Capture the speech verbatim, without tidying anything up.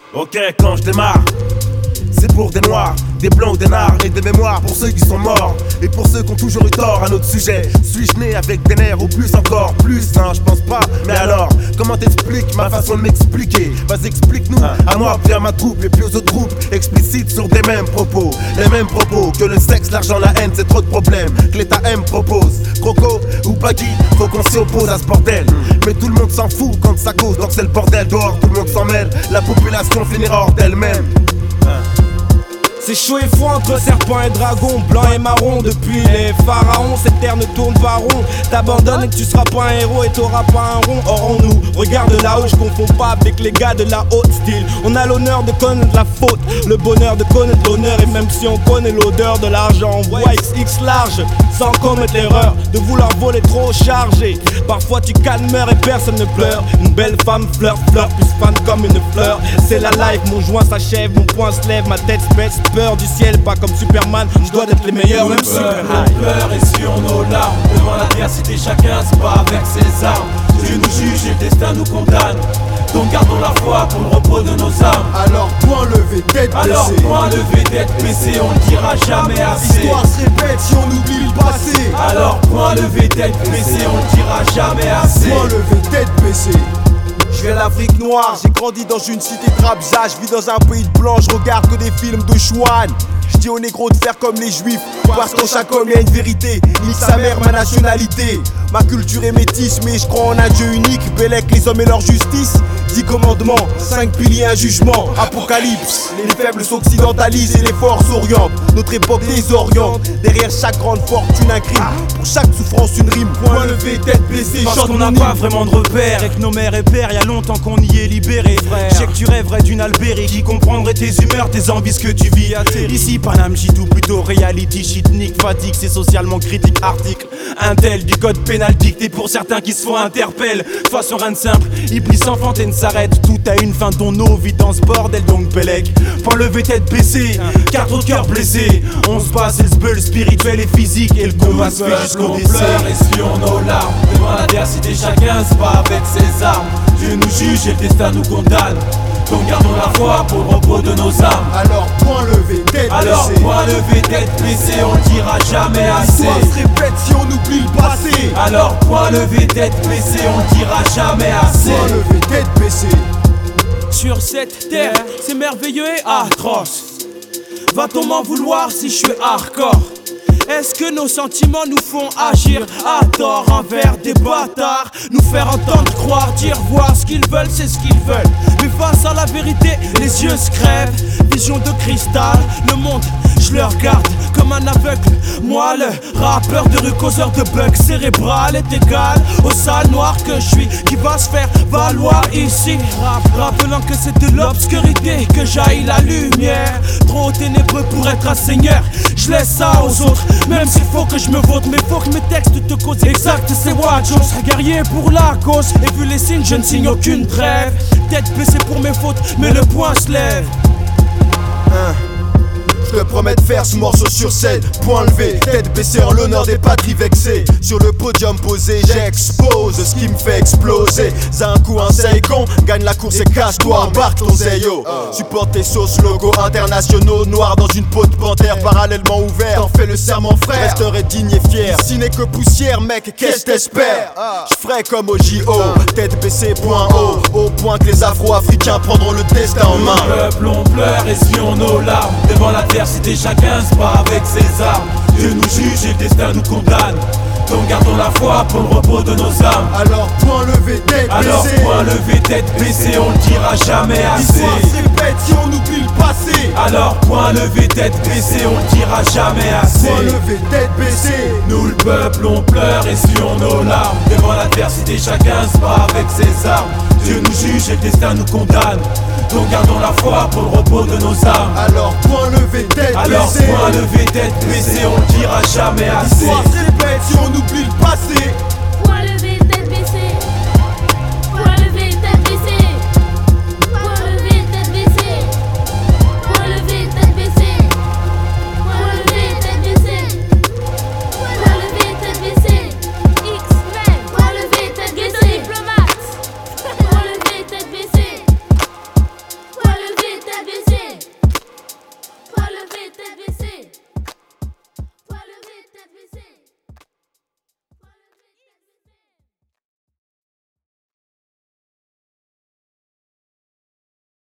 Ok, quand je démarre, c'est pour des noirs, des blancs ou des nards, et des mémoires pour ceux qui sont morts et pour ceux qui ont toujours eu tort à notre sujet. Suis-je né avec des nerfs ou plus encore? Plus, hein, je pense pas. Mais alors, comment t'expliques ma façon de m'expliquer? Vas-y, explique-nous, à moi, puis à ma troupe, et puis aux autres groupes, explicites sur des mêmes propos. Les mêmes propos, que le sexe, l'argent, la haine, c'est trop de problèmes. Que l'État M propose, Croco ou Baggy, faut qu'on s'y oppose à ce bordel. Mais tout le monde s'en fout quand ça cause, donc c'est le bordel dehors, tout le monde s'en mêle. La population finira hors d'elle-même. C'est chaud et froid entre serpent et dragon, blanc et marron. Depuis les pharaons, cette terre ne tourne pas rond. T'abandonnes et que tu seras pas un héros et t'auras pas un rond. Or on nous regarde là-haut, je confonds pas avec les gars de la haute style. On a l'honneur de connaître la faute, le bonheur de connaître l'honneur. Et même si on connaît l'odeur de l'argent, on voit X X large, sans commettre l'erreur de vouloir voler trop chargé. Parfois tu calmeurs et personne ne pleure. Une belle femme fleur, fleur, plus fan comme une fleur. C'est la life, mon joint s'achève, mon poing se lève, ma tête se baisse. Peur du ciel, pas comme Superman, je dois être les meilleurs, même super high. On pleure et sur nos larmes, devant l'adversité chacun se bat avec ses armes. Dieu nous juge et le destin nous condamne, donc gardons la foi pour le repos de nos âmes. Alors point levé, tête baissée. Alors point levé, tête baissée, on ne dira jamais assez. L'histoire se répète si on oublie le passé. Alors point levé, tête baissée, on ne dira jamais assez. Point levé, tête baissée. Je viens d'Afrique noire, j'ai grandi dans une cité de Rabza. Je vis dans un pays de blanc, je regarde que des films de Chouane. Je dis aux négros de faire comme les juifs, parce qu'en chaque homme y a une vérité. Nique sa mère, ma nationalité. Ma culture est métisse, mais je crois en un Dieu unique. Bélec les hommes et leur justice. Dix commandements, cinq piliers, un jugement. Apocalypse, les faibles s'occidentalisent et les forts s'orientent. Notre époque désoriente. Derrière chaque grande fortune un crime, pour chaque souffrance une rime. Point levé, tête baissée, parce chante qu'on mon n'a hymne. pas vraiment de repères et que nos mères et pères, y'a longtemps qu'on y est libéré. Je sais que tu rêverais d'une Albérie qui comprendrait tes humeurs, tes envies, ce que tu vis. Ici, Paname, J tout plutôt reality, shit, nick, fatigue, c'est socialement critique. Article, un tel du code pénal dicté pour certains qui se font interpelle. Façon rien de simple, Iblis enfante et ne s'arrête. Tout a une fin, ton eau vit dans ce bordel, donc Bélec. Point levé, tête baissée, car trop de cœur blessé. On se bat, c'est le spell spirituel et physique, et le combat se fait jusqu'au On décès. pleure et sur nos larmes, devant l'adversité chacun se bat avec ses armes. Dieu nous juge et le destin nous condamne, donc gardons la foi pour le repos de nos âmes. Alors point levé, tête Alors baissée. point levé, tête baissée, on ne dira jamais assez. L'histoire se répète si on oublie le passé. Alors point levé, tête baissée, on ne dira jamais assez. Point levé, tête baissée. Sur cette terre, c'est merveilleux et atroce. Va-t-on m'en vouloir si je suis hardcore? Est-ce que nos sentiments nous font agir à tort envers des bâtards? Nous faire entendre, croire, dire, voir ce qu'ils veulent, c'est ce qu'ils veulent. Mais face à la vérité, les yeux se crèvent. Vision de cristal, le monde, je le regarde comme un aveugle. Moi, le rappeur de rue, causeur de bugs cérébral est égal au sale noir que je suis, qui va se faire valoir ici. Rap, rappelant que c'est de l'obscurité que jaillit la lumière. Trop ténébreux pour être un seigneur, je laisse ça aux autres. Même s'il faut que je me vote, mais faut que mes textes te causent. Exact, c'est what je serai guerrier pour la cause. Et vu les signes, je ne signe aucune trêve. Tête baissée pour mes fautes, mais le poing se lève. Hein. Je te promets de faire ce morceau sur scène. Point levé, tête baissée en l'honneur des patries vexées. Sur le podium posé, j'expose ce qui me fait exploser. Ça un coup un Seikon, gagne la course et casse-toi, embarque ton Zeyo. Supporte tes sauces logos internationaux, noirs dans une peau de panthère parallèlement ouverte. T'en fais le serment frère, resterai digne et fier. Ici n'est que poussière mec, qu'est-ce t'espères? J'ferai comme au J O, tête baissée point haut. Au point que les Afro-Africains prendront le destin en main. Peuple, on pleure et sur nos larmes, devant l'adversité chacun se bat avec ses armes. Dieu nous juge et le destin nous condamne, donc gardons la foi pour le repos de nos âmes. Alors point levé, tête Alors baissée. point levé, tête baissée, on ne dira jamais assez. L'histoire se répète si on oublie le passé. Alors point levé, tête baissée, on ne dira jamais assez. Point levé, tête baissée. Nous le peuple, on pleure et sur nos larmes, devant l'adversité chacun se bat avec ses armes. Dieu nous juge et le destin nous condamne, donc gardons la foi pour le repos de nos âmes. Alors point levé, tête Alors baissée. point levé, tête baissée, on ne dira jamais assez. L'histoire se répète si on oublie le passé. Point levé,